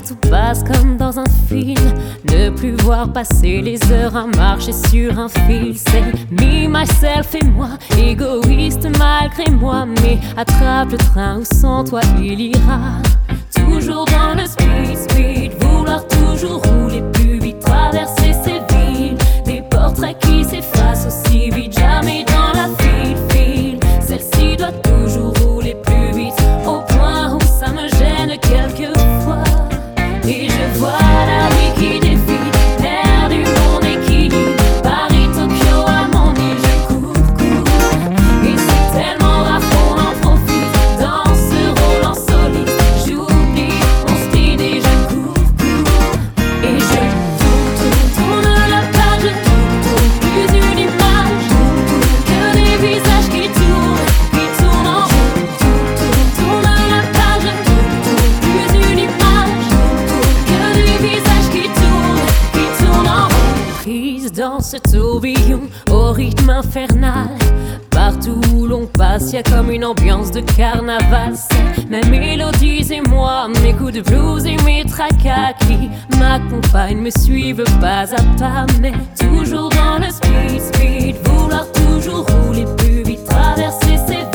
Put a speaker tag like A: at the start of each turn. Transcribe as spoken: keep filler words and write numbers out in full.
A: tout passe comme dans un film. Ne plus voir passer les heures à marcher sur un fil. C'est me, myself et moi, égoïste malgré moi. Mais attrape le train où sans toi il ira. Toujours dans le speed, speed, vouloir toujours rouler plus vite, traverser ces villes. Des portraits qui s'effacent aussi vite, jamais dans la file, file. Celle-ci doit toujours rouler plus vite, au point où ça me gêne quelquefois. Et je vois la vie qui défile, perdu mon équilibre. Paris, Tokyo, à mon île, je cours, cours. Et c'est tellement rare qu'on en profite dans ce rôle en soliste. J'oublie mon style et je cours, cours. Et je tourne, tourne, tourne la page, je tourne, tourne, plus une image, tourne, tourne, que des visages qui tournent, qui tournent en rond. Tourne, tourne, tourne la page, je tourne, tourne, plus une image, tourne, tourne, que des visages qui tournent, qui tournent en rond. Prise dans ce tourbillon au rythme infernal. Partout où l'on passe, y'a comme une ambiance de carnaval. C'est mes mélodies et moi, mes coups de blues et mes tracas qui m'accompagnent, me suivent pas à pas, mais toujours dans le speed, speed. Vouloir toujours rouler plus vite, traverser ces